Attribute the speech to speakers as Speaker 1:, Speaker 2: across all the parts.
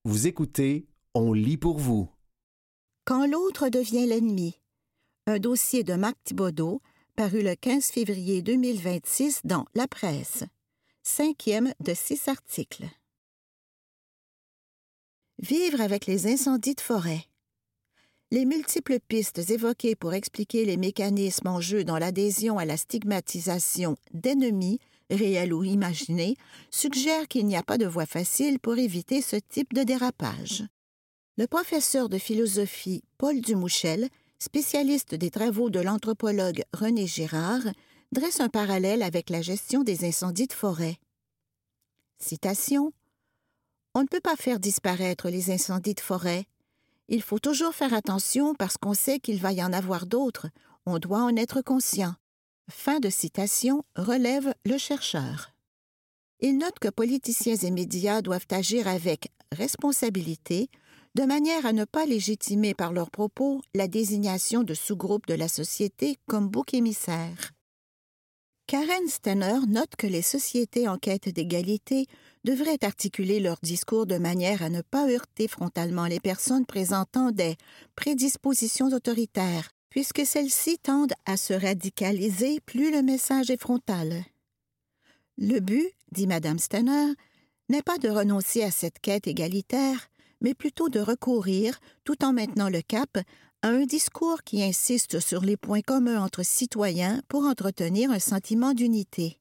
Speaker 1: Vous écoutez, on lit pour vous.
Speaker 2: Quand l'autre devient l'ennemi. Un dossier de Marc Thibodeau, paru le 15 février 2026 dans La Presse. 5e de 6 articles. Vivre avec les incendies de forêt. Les multiples pistes évoquées pour expliquer les mécanismes en jeu dans l'adhésion à la stigmatisation d'ennemis, réels ou imaginés, suggèrent qu'il n'y a pas de voie facile pour éviter ce type de dérapage. Le professeur de philosophie Paul Dumouchel, spécialiste des travaux de l'anthropologue René Girard, dresse un parallèle avec la gestion des incendies de forêt. Citation: « On ne peut pas faire disparaître les incendies de forêt. Il faut toujours faire attention parce qu'on sait qu'il va y en avoir d'autres. On doit en être conscient. » Fin de citation, relève le chercheur. Il note que politiciens et médias doivent agir avec responsabilité, de manière à ne pas légitimer par leurs propos la désignation de sous-groupes de la société comme bouc émissaire. Karen Stenner note que les sociétés en quête d'égalité devraient articuler leur discours de manière à ne pas heurter frontalement les personnes présentant des prédispositions autoritaires, puisque celles-ci tendent à se radicaliser plus le message est frontal. Le but, dit Mme Stenner, n'est pas de renoncer à cette quête égalitaire, mais plutôt de recourir, tout en maintenant le cap, à un discours qui insiste sur les points communs entre citoyens pour entretenir un sentiment d'unité.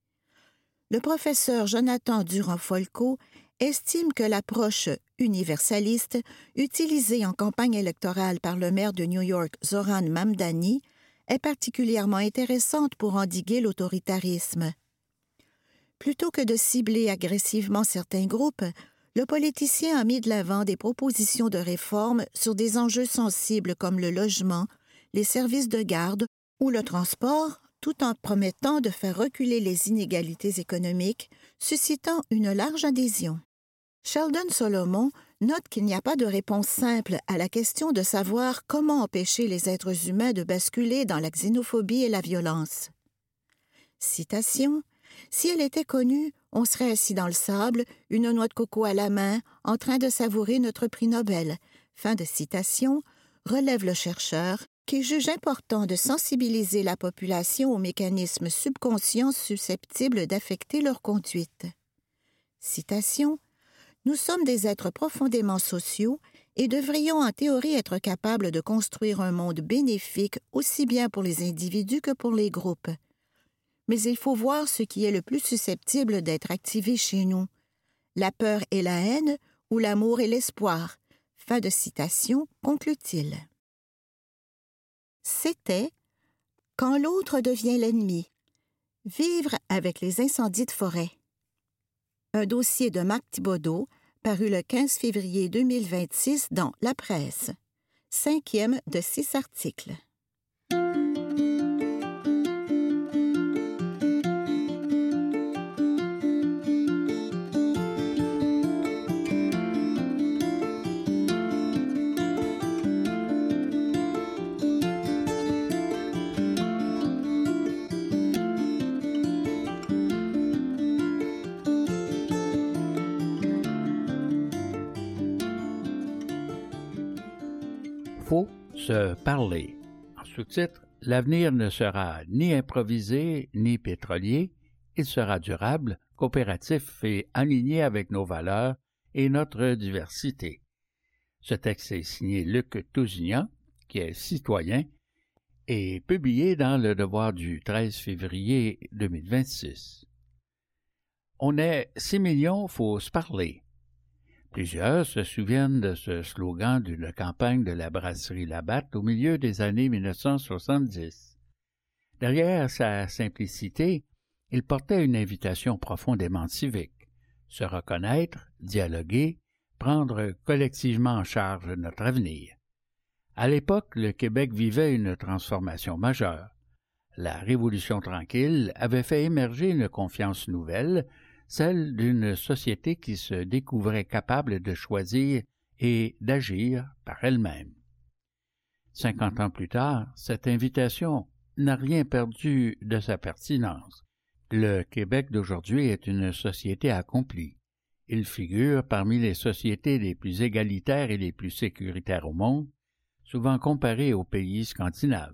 Speaker 2: Le professeur Jonathan Durand-Folco estime que l'approche universaliste, utilisée en campagne électorale par le maire de New York, Zoran Mamdani, est particulièrement intéressante pour endiguer l'autoritarisme. Plutôt que de cibler agressivement certains groupes, le politicien a mis de l'avant des propositions de réforme sur des enjeux sensibles comme le logement, les services de garde ou le transport, tout en promettant de faire reculer les inégalités économiques, suscitant une large adhésion. Sheldon Solomon note qu'il n'y a pas de réponse simple à la question de savoir comment empêcher les êtres humains de basculer dans la xénophobie et la violence. Citation: « Si elle était connue, on serait assis dans le sable, une noix de coco à la main, en train de savourer notre prix Nobel. » Fin de citation, relève le chercheur, qui juge important de sensibiliser la population aux mécanismes subconscients susceptibles d'affecter leur conduite. Citation: « Nous sommes des êtres profondément sociaux et devrions en théorie être capables de construire un monde bénéfique aussi bien pour les individus que pour les groupes. Mais il faut voir ce qui est le plus susceptible d'être activé chez nous. La peur et la haine ou l'amour et l'espoir. » Fin de citation, conclut-il. C'était « Quand l'autre devient l'ennemi. Vivre avec les incendies de forêt. » Un dossier de Marc Thibodeau, paru le 15 février 2026 dans La Presse. 5e de 6 articles.
Speaker 3: Faut se parler. En sous-titre, l'avenir ne sera ni improvisé ni pétrolier, il sera durable, coopératif et aligné avec nos valeurs et notre diversité. Ce texte est signé Luc Tousignan, qui est citoyen, et publié dans Le Devoir du 13 février 2026. On est 6 millions, faut se parler. Plusieurs se souviennent de ce slogan d'une campagne de la brasserie Labatt au milieu des années 1970. Derrière sa simplicité, il portait une invitation profondément civique: se reconnaître, dialoguer, prendre collectivement en charge notre avenir. À l'époque, le Québec vivait une transformation majeure. La Révolution tranquille avait fait émerger une confiance nouvelle, celle d'une société qui se découvrait capable de choisir et d'agir par elle-même. 50 ans plus tard, cette invitation n'a rien perdu de sa pertinence. Le Québec d'aujourd'hui est une société accomplie. Il figure parmi les sociétés les plus égalitaires et les plus sécuritaires au monde, souvent comparé aux pays scandinaves.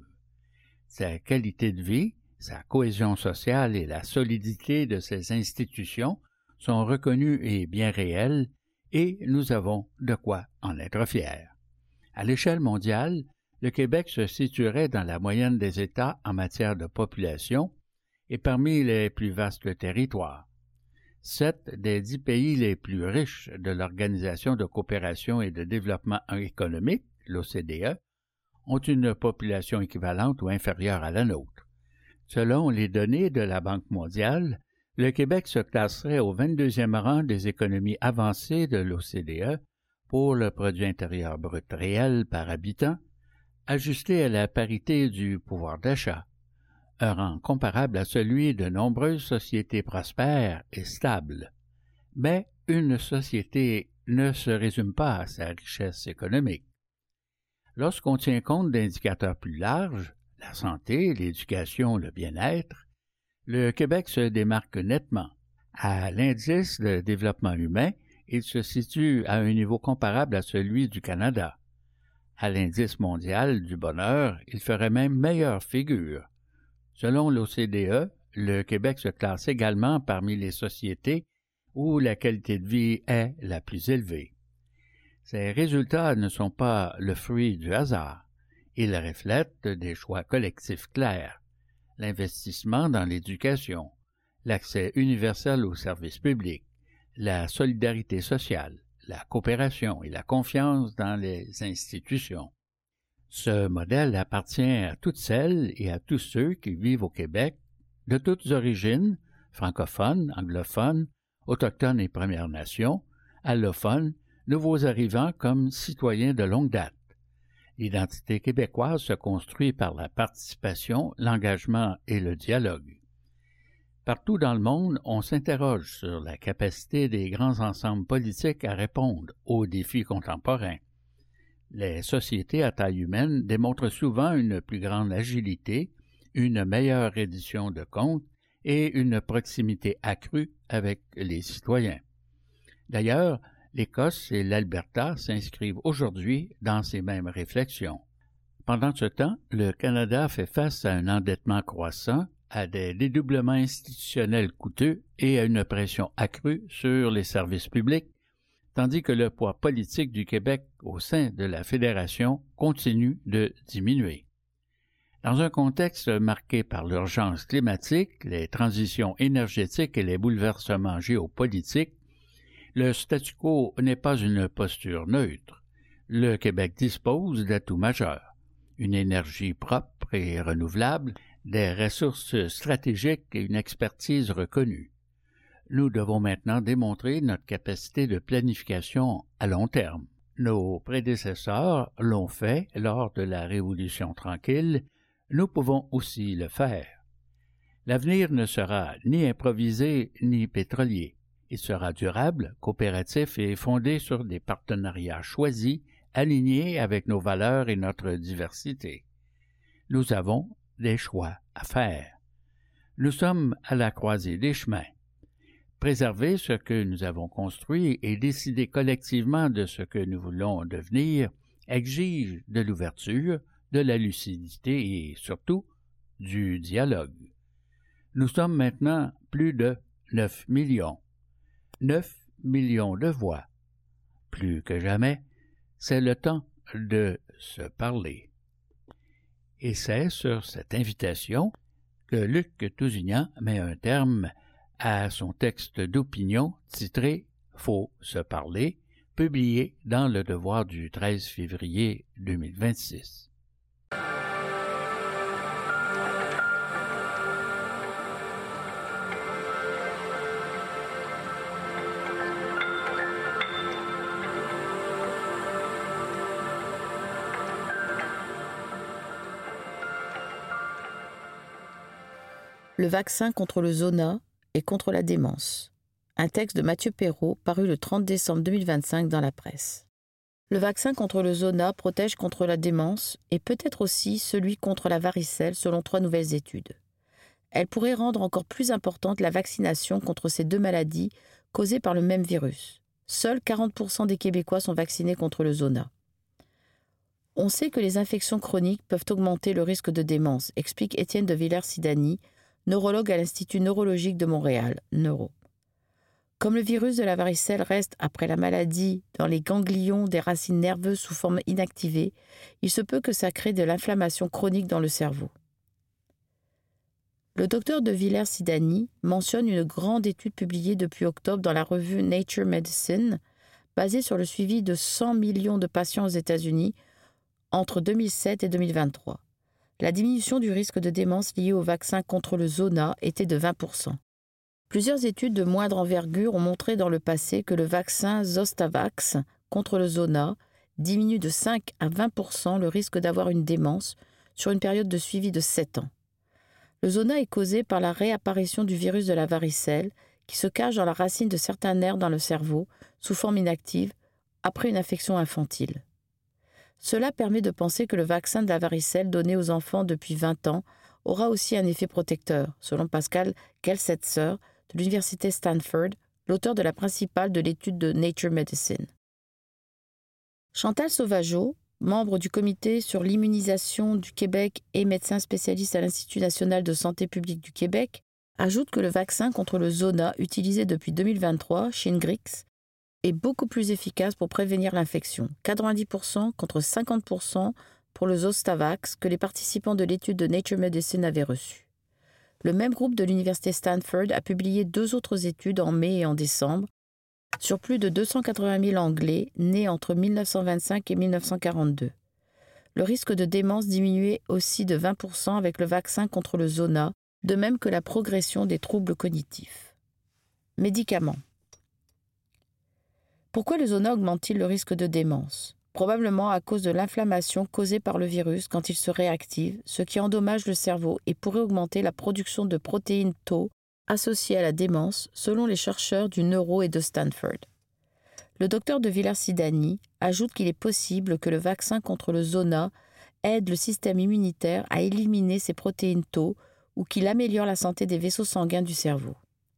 Speaker 3: Sa qualité de vie, sa cohésion sociale et la solidité de ses institutions sont reconnues et bien réelles, et nous avons de quoi en être fiers. À l'échelle mondiale, le Québec se situerait dans la moyenne des États en matière de population et parmi les plus vastes territoires. 7 des 10 pays les plus riches de l'Organisation de coopération et de développement économique, l'OCDE, ont une population équivalente ou inférieure à la nôtre. Selon les données de la Banque mondiale, le Québec se classerait au 22e rang des économies avancées de l'OCDE pour le produit intérieur brut réel par habitant, ajusté à la parité du pouvoir d'achat, un rang comparable à celui de nombreuses sociétés prospères et stables. Mais une société ne se résume pas à sa richesse économique. Lorsqu'on tient compte d'indicateurs plus larges, la santé, l'éducation, le bien-être, le Québec se démarque nettement. À l'indice de développement humain, il se situe à un niveau comparable à celui du Canada. À l'indice mondial du bonheur, il ferait même meilleure figure. Selon l'OCDE, le Québec se classe également parmi les sociétés où la qualité de vie est la plus élevée. Ces résultats ne sont pas le fruit du hasard. Ils reflètent des choix collectifs clairs, l'investissement dans l'éducation, l'accès universel aux services publics, la solidarité sociale, la coopération et la confiance dans les institutions. Ce modèle appartient à toutes celles et à tous ceux qui vivent au Québec, de toutes origines, francophones, anglophones, autochtones et Premières Nations, allophones, nouveaux arrivants comme citoyens de longue date. L'identité québécoise se construit par la participation, l'engagement et le dialogue. Partout dans le monde, on s'interroge sur la capacité des grands ensembles politiques à répondre aux défis contemporains. Les sociétés à taille humaine démontrent souvent une plus grande agilité, une meilleure reddition de comptes et une proximité accrue avec les citoyens. D'ailleurs, l'Écosse et l'Alberta s'inscrivent aujourd'hui dans ces mêmes réflexions. Pendant ce temps, le Canada fait face à un endettement croissant, à des dédoublements institutionnels coûteux et à une pression accrue sur les services publics, tandis que le poids politique du Québec au sein de la Fédération continue de diminuer. Dans un contexte marqué par l'urgence climatique, les transitions énergétiques et les bouleversements géopolitiques, le statu quo n'est pas une posture neutre. Le Québec dispose d'atouts majeurs, une énergie propre et renouvelable, des ressources stratégiques et une expertise reconnue. Nous devons maintenant démontrer notre capacité de planification à long terme. Nos prédécesseurs l'ont fait lors de la Révolution tranquille, nous pouvons aussi le faire. L'avenir ne sera ni improvisé ni pétrolier. Il sera durable, coopératif et fondé sur des partenariats choisis, alignés avec nos valeurs et notre diversité. Nous avons des choix à faire. Nous sommes à la croisée des chemins. Préserver ce que nous avons construit et décider collectivement de ce que nous voulons devenir exige de l'ouverture, de la lucidité et surtout du dialogue. Nous sommes maintenant plus de 9 millions. 9 millions de voix. Plus que jamais, c'est le temps de se parler. Et c'est sur cette invitation que Luc Tousignan met un terme à son texte d'opinion titré « Faut se parler », publié dans Le Devoir du 13 février 2026.
Speaker 4: Le vaccin contre le zona et contre la démence. Un texte de Mathieu Perrault paru le 30 décembre 2025 dans la presse. Le vaccin contre le zona protège contre la démence et peut-être aussi celui contre la varicelle selon 3 nouvelles études. Elle pourrait rendre encore plus importante la vaccination contre ces 2 maladies causés par le même virus. Seuls 40% des Québécois sont vaccinés contre le zona. On sait que les infections chroniques peuvent augmenter le risque de démence, explique Étienne de Villers-Sidani, neurologue à l'Institut neurologique de Montréal, Neuro. Comme le virus de la varicelle reste, après la maladie, dans les ganglions des racines nerveuses sous forme inactivée, il se peut que ça crée de l'inflammation chronique dans le cerveau. Le docteur de Villers-Sidani mentionne une grande étude publiée depuis octobre dans la revue Nature Medicine, basée sur le suivi de 100 millions de patients aux États-Unis entre 2007 et 2023. La diminution du risque de démence liée au vaccin contre le zona était de 20%. Plusieurs études de moindre envergure ont montré dans le passé que le vaccin Zostavax contre le zona diminue de 5 à 20% le risque d'avoir une démence sur une période de suivi de 7 ans. Le zona est causé par la réapparition du virus de la varicelle qui se cache dans la racine de certains nerfs dans le cerveau sous forme inactive après une infection infantile. Cela permet de penser que le vaccin de la varicelle donné aux enfants depuis 20 ans aura aussi un effet protecteur, selon Pascal Kelsetzer de l'Université Stanford, l'auteur de la principale de l'étude de Nature Medicine. Chantal Sauvageau, membre du comité sur l'immunisation du Québec et médecin spécialiste à l'Institut national de santé publique du Québec, ajoute que le vaccin contre le zona utilisé depuis 2023, Shingrix, est beaucoup plus efficace pour prévenir l'infection, 90% contre 50% pour le Zostavax que les participants de l'étude de Nature Medicine avaient reçu. Le même groupe de l'Université Stanford a publié 2 autres études en mai et en décembre sur plus de 280 000 Anglais nés entre 1925 et 1942. Le risque de démence diminuait aussi de 20% avec le vaccin contre le zona, de même que la progression des troubles cognitifs. Médicaments. Pourquoi le zona augmente-t-il le risque de démence ? Probablement à cause de l'inflammation causée par le virus quand il se réactive, ce qui endommage le cerveau et pourrait augmenter la production de protéines Tau associées à la démence, selon les chercheurs du Neuro et de Stanford. Le docteur de Villers-Sidani ajoute qu'il est possible que le vaccin contre le zona aide le système immunitaire à éliminer ces protéines Tau ou qu'il améliore la santé des vaisseaux sanguins du cerveau.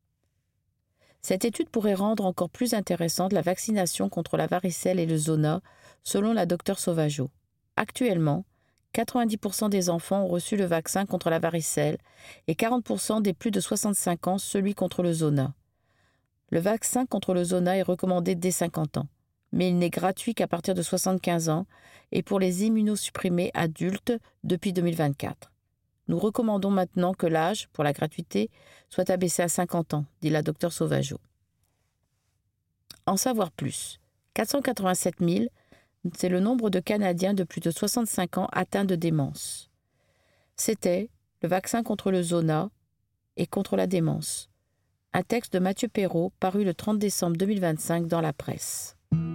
Speaker 4: Cette étude pourrait rendre encore plus intéressante la vaccination contre la varicelle et le zona, selon la Dr Sauvageau. Actuellement, 90% des enfants ont reçu le vaccin contre la varicelle et 40% des plus de 65 ans celui contre le zona. Le vaccin contre le zona est recommandé dès 50 ans, mais il n'est gratuit qu'à partir de 75 ans et pour les immunosupprimés adultes depuis 2024. Nous recommandons maintenant que l'âge, pour la gratuité, soit abaissé à 50 ans, dit la Dr Sauvageau. En savoir plus. 487 000, c'est le nombre de Canadiens de plus de 65 ans atteints de démence. C'était le vaccin contre le zona et contre la démence. Un texte de Mathieu Perrault paru le 30 décembre 2025 dans la presse.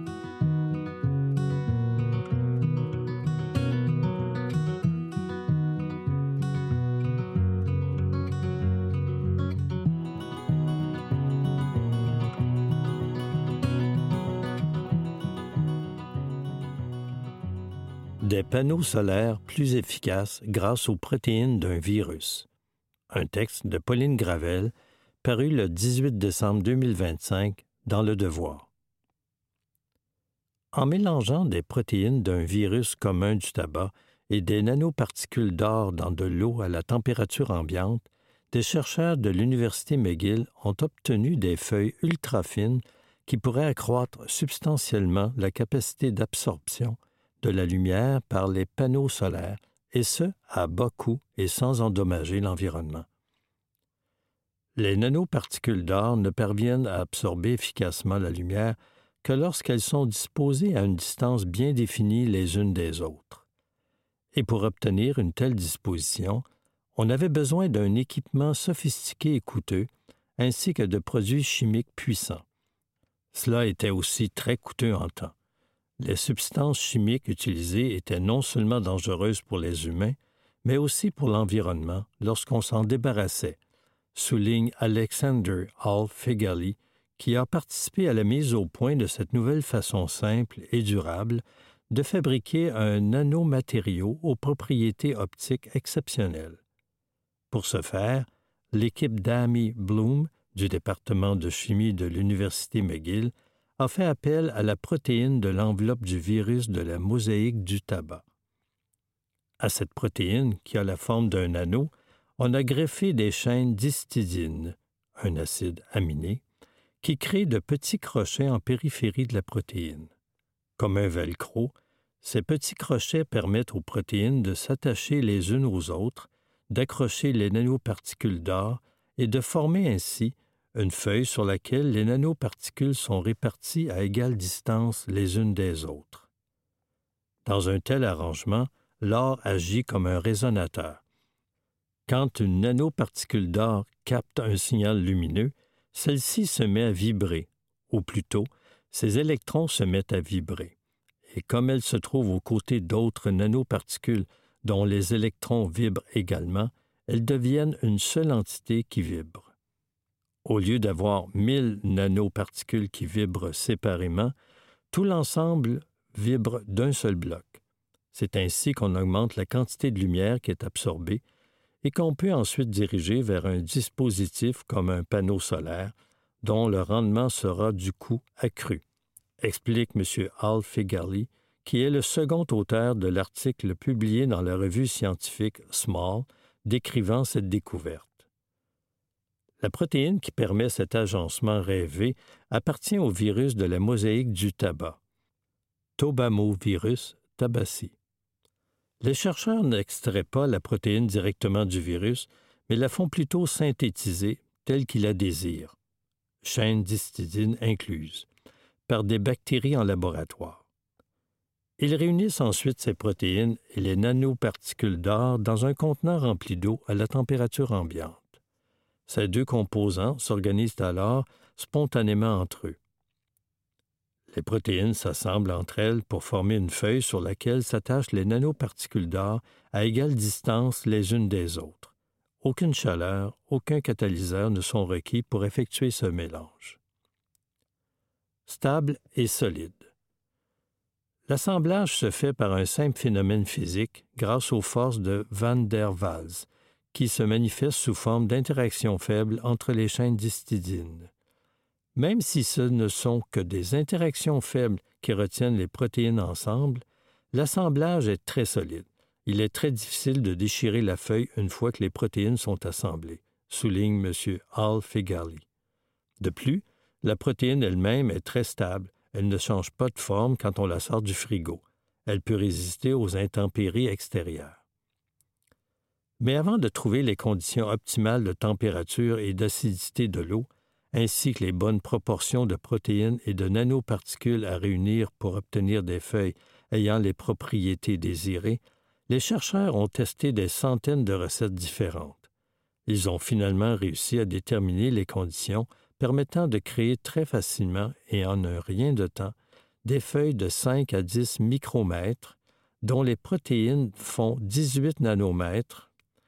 Speaker 5: Des panneaux solaires plus efficaces grâce aux protéines d'un virus. Un texte de Pauline Gravel, paru le 18 décembre 2025 dans Le Devoir. En mélangeant des protéines d'un virus commun du tabac et des nanoparticules d'or dans de l'eau à la température ambiante, des chercheurs de l'Université McGill ont obtenu des feuilles ultra fines qui pourraient accroître substantiellement la capacité d'absorption de la lumière par les panneaux solaires, et ce, à bas coût et sans endommager l'environnement. Les nanoparticules d'or ne parviennent à absorber efficacement la lumière que lorsqu'elles sont disposées à une distance bien définie les unes des autres. Et pour obtenir une telle disposition, on avait besoin d'un équipement sophistiqué et coûteux, ainsi que de produits chimiques puissants. Cela était aussi très coûteux en temps. Les substances chimiques utilisées étaient non seulement dangereuses pour les humains, mais aussi pour l'environnement lorsqu'on s'en débarrassait, souligne Alexander Hall Fegali, qui a participé à la mise au point de cette nouvelle façon simple et durable de fabriquer un nanomatériau aux propriétés optiques exceptionnelles. Pour ce faire, l'équipe d'Amy Bloom du département de chimie de l'Université McGill, a fait appel à la protéine de l'enveloppe du virus de la mosaïque du tabac. À cette protéine, qui a la forme d'un anneau, on a greffé des chaînes d'histidine, un acide aminé, qui crée de petits crochets en périphérie de la protéine. Comme un velcro, ces petits crochets permettent aux protéines de s'attacher les unes aux autres, d'accrocher les nanoparticules d'or et de former ainsi une feuille sur laquelle les nanoparticules sont réparties à égale distance les unes des autres. Dans un tel arrangement, l'or agit comme un résonateur. Quand une nanoparticule d'or capte un signal lumineux, celle-ci se met à vibrer, ou plutôt, ses électrons se mettent à vibrer. Et comme elle se trouve aux côtés d'autres nanoparticules dont les électrons vibrent également, elles deviennent une seule entité qui vibre. Au lieu d'avoir 1000 nanoparticules qui vibrent séparément, tout l'ensemble vibre d'un seul bloc. C'est ainsi qu'on augmente la quantité de lumière qui est absorbée et qu'on peut ensuite diriger vers un dispositif comme un panneau solaire dont le rendement sera du coup accru, explique M. Al Figali, qui est le second auteur de l'article publié dans la revue scientifique Small décrivant cette découverte. La protéine qui permet cet agencement rêvé appartient au virus de la mosaïque du tabac, Tobamovirus tabaci. Les chercheurs n'extraient pas la protéine directement du virus, mais la font plutôt synthétiser telle qu'ils la désirent, chaîne d'histidine incluse, par des bactéries en laboratoire. Ils réunissent ensuite ces protéines et les nanoparticules d'or dans un contenant rempli d'eau à la température ambiante. Ces deux composants s'organisent alors spontanément entre eux. Les protéines s'assemblent entre elles pour former une feuille sur laquelle s'attachent les nanoparticules d'or à égale distance les unes des autres. Aucune chaleur, aucun catalyseur ne sont requis pour effectuer ce mélange. Stable et solide. L'assemblage se fait par un simple phénomène physique grâce aux forces de Van der Waals, qui se manifestent sous forme d'interactions faibles entre les chaînes d'histidine. Même si ce ne sont que des interactions faibles qui retiennent les protéines ensemble, l'assemblage est très solide. Il est très difficile de déchirer la feuille une fois que les protéines sont assemblées, souligne M. Al Figali. De plus, la protéine elle-même est très stable. Elle ne change pas de forme quand on la sort du frigo. Elle peut résister aux intempéries extérieures. Mais avant de trouver les conditions optimales de température et d'acidité de l'eau, ainsi que les bonnes proportions de protéines et de nanoparticules à réunir pour obtenir des feuilles ayant les propriétés désirées, les chercheurs ont testé des centaines de recettes différentes. Ils ont finalement réussi à déterminer les conditions permettant de créer très facilement et en un rien de temps des feuilles de 5 à 10 micromètres dont les protéines font 18 nanomètres.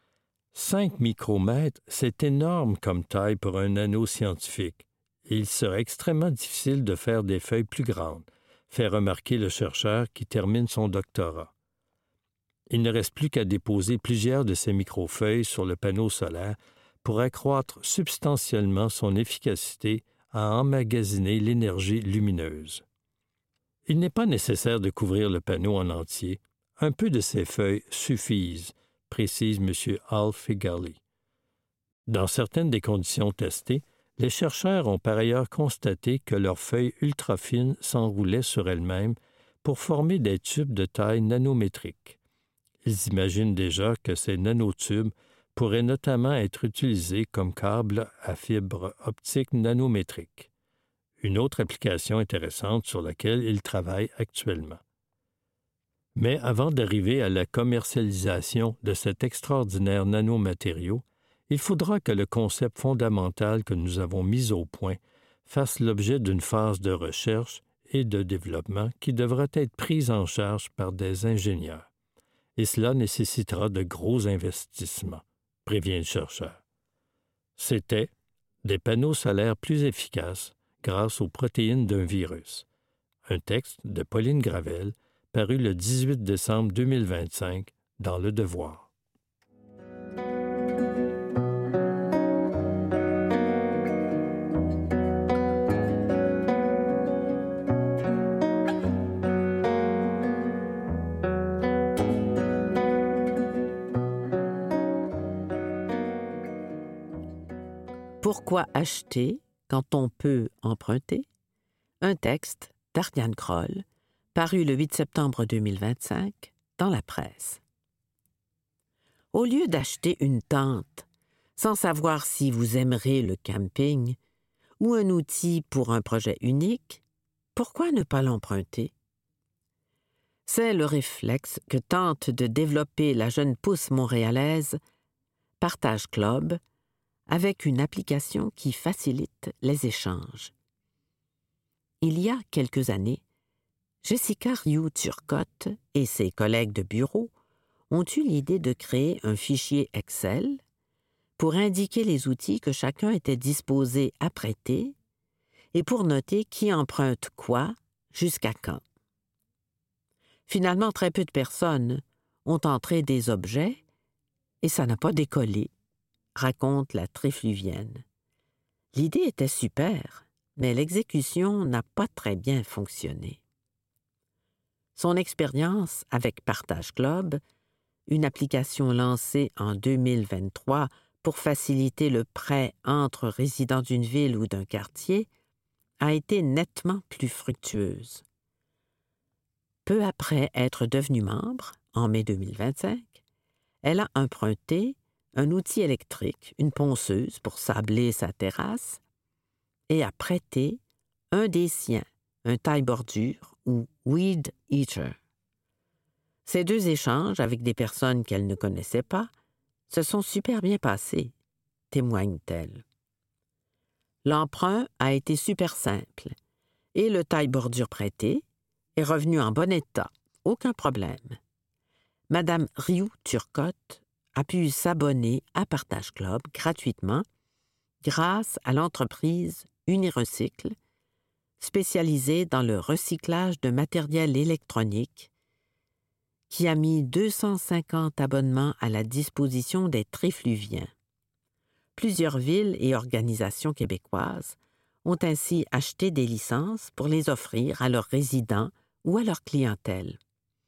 Speaker 5: 5 micromètres, c'est énorme comme taille pour un anneau scientifique. Et il serait extrêmement difficile de faire des feuilles plus grandes, fait remarquer le chercheur qui termine son doctorat. Il ne reste plus qu'à déposer plusieurs de ces microfeuilles sur le panneau solaire pour accroître substantiellement son efficacité à emmagasiner l'énergie lumineuse. Il n'est pas nécessaire de couvrir le panneau en entier. Un peu de ces feuilles suffisent, précise M. Al Figali. Dans certaines des conditions testées, les chercheurs ont par ailleurs constaté que leurs feuilles ultra fines s'enroulaient sur elles-mêmes pour former des tubes de taille nanométrique. Ils imaginent déjà que ces nanotubes pourraient notamment être utilisés comme câbles à fibre optique nanométrique, une autre application intéressante sur laquelle ils travaillent actuellement. Mais avant d'arriver à la commercialisation de cet extraordinaire nanomatériau, il faudra que le concept fondamental que nous avons mis au point fasse l'objet d'une phase de recherche et de développement qui devra être prise en charge par des ingénieurs. Et cela nécessitera de gros investissements, prévient le chercheur. C'était des panneaux solaires plus efficaces grâce aux protéines d'un virus. Un texte de Pauline Gravel, paru le 18 décembre 2025 dans Le Devoir.
Speaker 6: Pourquoi acheter quand on peut emprunter? Un texte d'Ariane Kroll, paru le 8 septembre 2025 dans la presse. Au lieu d'acheter une tente, sans savoir si vous aimerez le camping, ou un outil pour un projet unique, pourquoi ne pas l'emprunter? C'est le réflexe que tente de développer la jeune pousse montréalaise Partage Club avec une application qui facilite les échanges. Il y a quelques années, Jessica Rioux-Turcotte et ses collègues de bureau ont eu l'idée de créer un fichier Excel pour indiquer les outils que chacun était disposé à prêter et pour noter qui emprunte quoi, jusqu'à quand. Finalement, très peu de personnes ont entré des objets et ça n'a pas décollé, raconte la Trifluvienne. L'idée était super, mais l'exécution n'a pas très bien fonctionné. Son expérience avec Partage Club, une application lancée en 2023 pour faciliter le prêt entre résidents d'une ville ou d'un quartier, a été nettement plus fructueuse. Peu après être devenue membre, en mai 2025, elle a emprunté un outil électrique, une ponceuse pour sabler sa terrasse, et a prêté un des siens, un taille-bordure ou weed eater. Ces deux échanges avec des personnes qu'elle ne connaissait pas se sont super bien passés, témoigne-t-elle. L'emprunt a été super simple et le taille-bordure prêté est revenu en bon état, aucun problème. Madame Rioux-Turcotte a pu s'abonner à Partage Club gratuitement grâce à l'entreprise Unirecycle, spécialisée dans le recyclage de matériel électronique, qui a mis 250 abonnements à la disposition des Trifluviens. Plusieurs villes et organisations québécoises ont ainsi acheté des licences pour les offrir à leurs résidents ou à leur clientèle.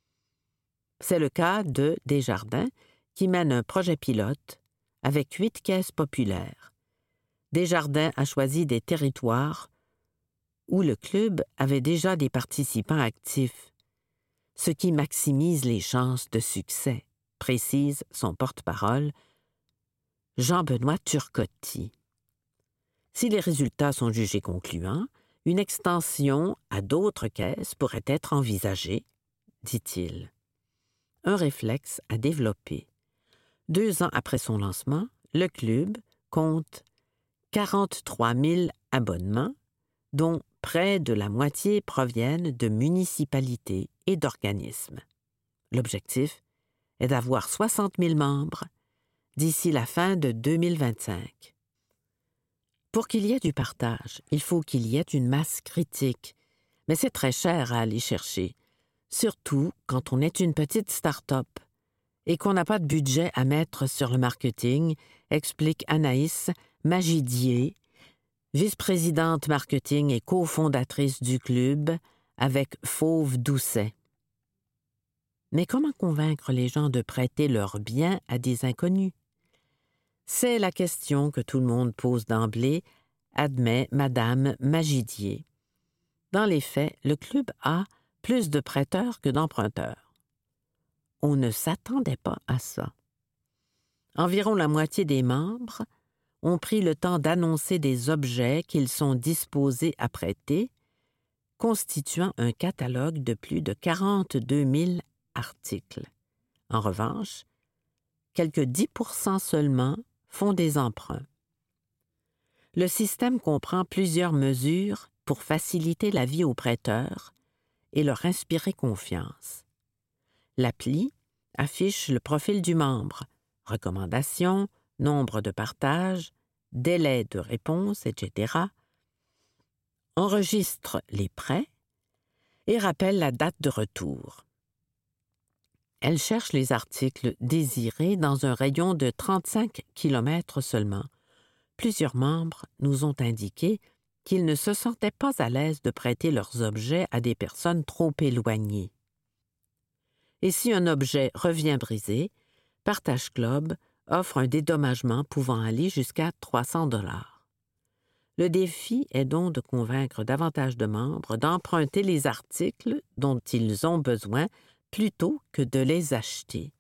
Speaker 6: C'est le cas de Desjardins, qui mène un projet pilote avec 8 caisses populaires. Desjardins a choisi des territoires où le club avait déjà des participants actifs, ce qui maximise les chances de succès, précise son porte-parole, Jean-Benoît Turcotti. Si les résultats sont jugés concluants, une extension à d'autres caisses pourrait être envisagée, dit-il. Un réflexe à développer. 2 ans après son lancement, le club compte 43 000 abonnements, dont près de la moitié proviennent de municipalités et d'organismes. L'objectif est d'avoir 60 000 membres d'ici la fin de 2025. Pour qu'il y ait du partage, il faut qu'il y ait une masse critique, mais c'est très cher à aller chercher, surtout quand on est une petite start-up et qu'on n'a pas de budget à mettre sur le marketing, explique Anaïs Magidier, vice-présidente marketing et cofondatrice du club avec Fauve Doucet. Mais comment convaincre les gens de prêter leurs biens à des inconnus? C'est la question que tout le monde pose d'emblée, admet Madame Magidier. Dans les faits, le club a plus de prêteurs que d'emprunteurs. On ne s'attendait pas à ça. Environ la moitié des membres ont pris le temps d'annoncer des objets qu'ils sont disposés à prêter, constituant un catalogue de plus de 42 000 articles. En revanche, quelques 10% seulement font des emprunts. Le système comprend plusieurs mesures pour faciliter la vie aux prêteurs et leur inspirer confiance. L'appli affiche le profil du membre, recommandations, nombre de partages, délai de réponse, etc., enregistre les prêts et rappelle la date de retour. Elle cherche les articles désirés dans un rayon de 35 km seulement. Plusieurs membres nous ont indiqué qu'ils ne se sentaient pas à l'aise de prêter leurs objets à des personnes trop éloignées. Et si un objet revient brisé, Partage Club offre un dédommagement pouvant aller jusqu'à 300 $. Le défi est donc de convaincre davantage de membres d'emprunter les articles dont ils ont besoin plutôt que de les acheter.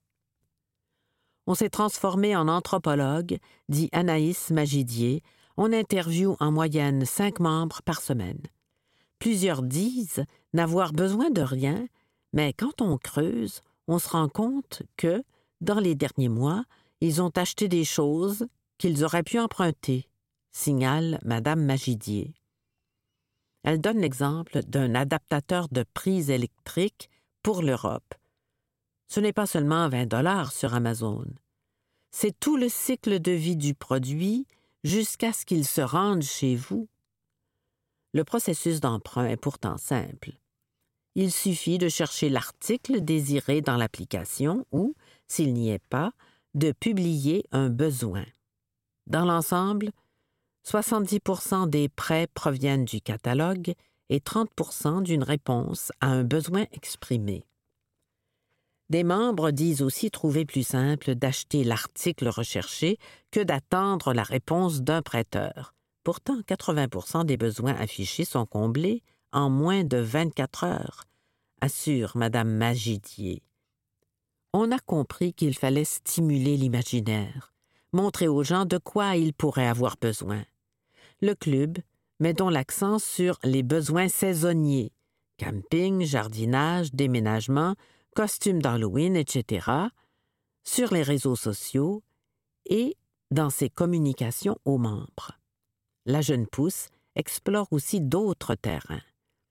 Speaker 6: On s'est transformé en anthropologue, dit Anaïs Magidier. On interviewe en moyenne 5 membres par semaine. Plusieurs disent n'avoir besoin de rien, mais quand on creuse, on se rend compte que, dans les derniers mois, ils ont acheté des choses qu'ils auraient pu emprunter, signale Madame Magidier. Elle donne l'exemple d'un adaptateur de prise électrique pour l'Europe. Ce n'est pas seulement 20 $ sur Amazon. C'est tout le cycle de vie du produit jusqu'à ce qu'il se rende chez vous. Le processus d'emprunt est pourtant simple. Il suffit de chercher l'article désiré dans l'application ou, s'il n'y est pas, de publier un besoin. Dans l'ensemble, 70% des prêts proviennent du catalogue et 30% d'une réponse à un besoin exprimé. Des membres disent aussi trouver plus simple d'acheter l'article recherché que d'attendre la réponse d'un prêteur. Pourtant, 80% des besoins affichés sont comblés en moins de 24 heures, assure Madame Magidier. On a compris qu'il fallait stimuler l'imaginaire, montrer aux gens de quoi ils pourraient avoir besoin. Le club met donc l'accent sur les besoins saisonniers, camping, jardinage, déménagement, costumes d'Halloween, etc., sur les réseaux sociaux et dans ses communications aux membres. La jeune pousse explore aussi d'autres terrains.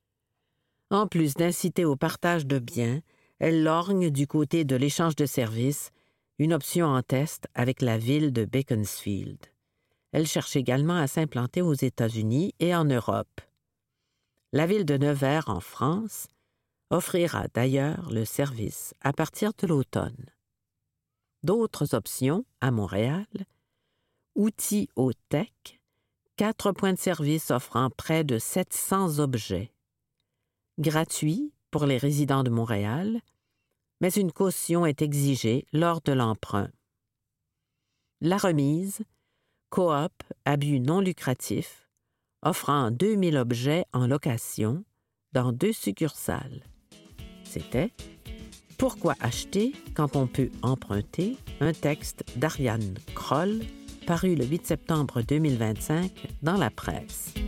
Speaker 6: En plus d'inciter au partage de biens, elle lorgne du côté de l'échange de services, une option en test avec la ville de Beaconsfield. Elle cherche également à s'implanter aux États-Unis et en Europe. La ville de Nevers, en France, offrira d'ailleurs le service à partir de l'automne. D'autres options, à Montréal, Outils au Tech, 4 points de service offrant près de 700 objets. Gratuit pour les résidents de Montréal, mais une caution est exigée lors de l'emprunt. La remise, coop à but non lucratif, offrant 2000 objets en location dans 2 succursales. C'était « Pourquoi acheter quand on peut emprunter ?» un texte d'Ariane Kroll, paru le 8 septembre 2025 dans la presse.